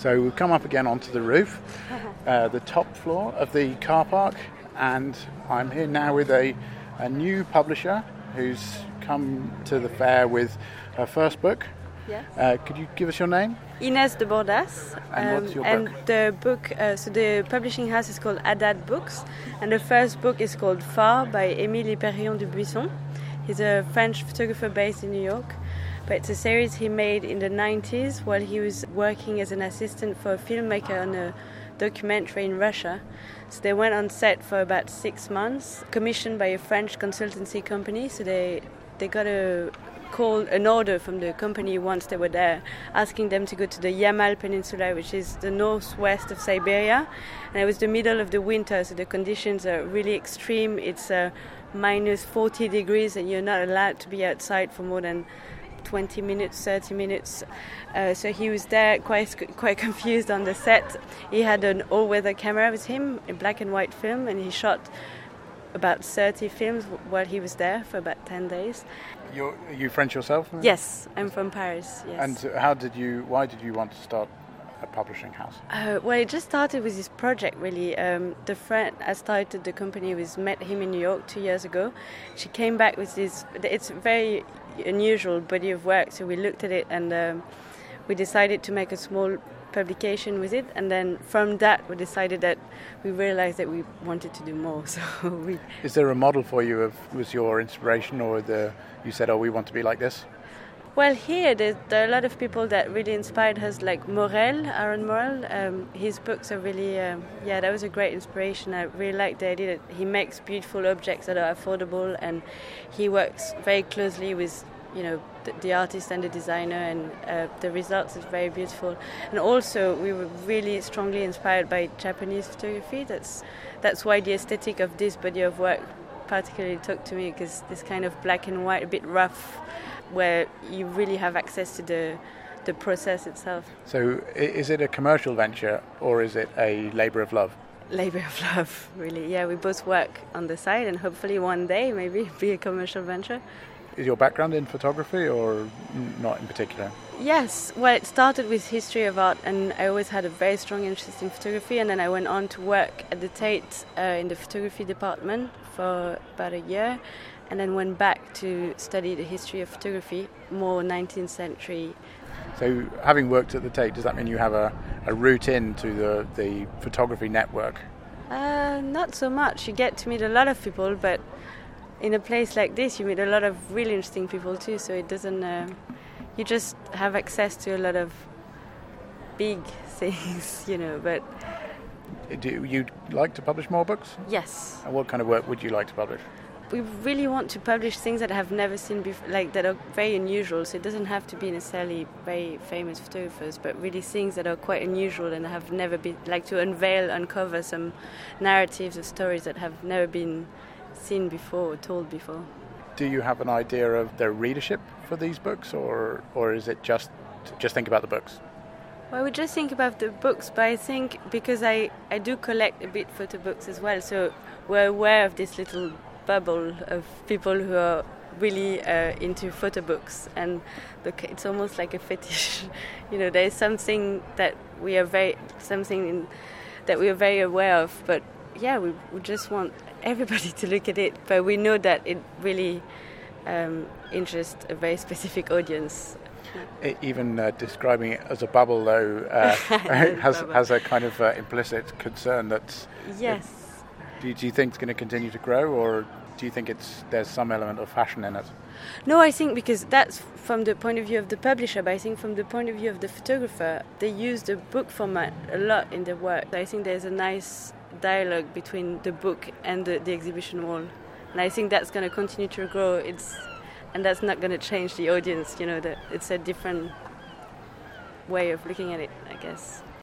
So we've come up again onto the roof, the top floor of the car park, and I'm here now with a new publisher who's come to the fair with her first book. Yes. Could you give us your name? Inès de Bordas. And what's your and book? the book, so the publishing house is called Haddad Books, and the first book is called Phare by Émile Hyperion de Buisson. He's a French photographer based in New York, but it's a series he made in the 90s while he was working as an assistant for a filmmaker on a documentary in Russia. So they went on set for about 6 months, commissioned by a French consultancy company. So they got an order from the company once they were there, asking them to go to the Yamal Peninsula, which is the northwest of Siberia. And it was the middle of the winter, so the conditions are really extreme. It's minus 40 degrees, and you're not allowed to be outside for more than 20 minutes, 30 minutes. So he was there quite confused on the set. He had an all-weather camera with him, a black and white film, and he shot about 30 films while he was there for about 10 days. Are you French yourself? Yes, I'm from Paris, yes. And why did you want to start a publishing house? Well, it just started with this project, really. The friend I started the company with met him in New York 2 years ago. She came back with this, it's a very unusual body of work, so we looked at it and we decided to make a small publication with it, and then from that we decided that we realized that we wanted to do more. So Is there a model for you was your inspiration, or you said, we want to be like this? Well, here there are a lot of people that really inspired us, like Morel, Aaron Morel. His books are really, that was a great inspiration. I really like the idea that he makes beautiful objects that are affordable, and he works very closely with the artist and the designer, and the results is very beautiful. And also we were really strongly inspired by Japanese photography. That's why the aesthetic of this body of work particularly talked to me, because this kind of black and white, a bit rough, where you really have access to the process itself. So is it a commercial venture, or is it a labour of love? Labour of love, really. Yeah, we both work on the side, and hopefully one day maybe be a commercial venture. Is your background in photography, or not in particular? Yes, well, it started with history of art, and I always had a very strong interest in photography, and then I went on to work at the Tate in the photography department for about a year, and then went back to study the history of photography, more 19th century. So having worked at the Tate, does that mean you have a route into the photography network? Not so much. You get to meet a lot of people, but in a place like this you meet a lot of really interesting people too, so it doesn't you just have access to a lot of big things, but Do you like to publish more books? yes, And what kind of work would you like to publish? we really want to publish things that I have never seen before, like that are very unusual. So it doesn't have to be necessarily very famous photographers, but really things that are quite unusual and have never been, like to uncover some narratives or stories that have never been seen before or told before. Do you have an idea of the readership for these books, or is it just think about the books? Well, we just think about the books, but I think because I do collect a bit photo books as well, so we're aware of this little bubble of people who are really into photo books, and it's almost like a fetish. There's something that we are very aware of, but yeah, we just want everybody to look at it, but we know that it really interests a very specific audience. Even describing it as a bubble, though, has a kind of implicit concern that... Yes. Do you think it's going to continue to grow, or do you think there's some element of fashion in it? No, I think because that's from the point of view of the publisher, but I think from the point of view of the photographer, they use the book format a lot in their work. I think there's a nice dialogue between the book and the exhibition wall, and I think that's going to continue to grow. And that's not going to change the audience. That it's a different way of looking at it, I guess.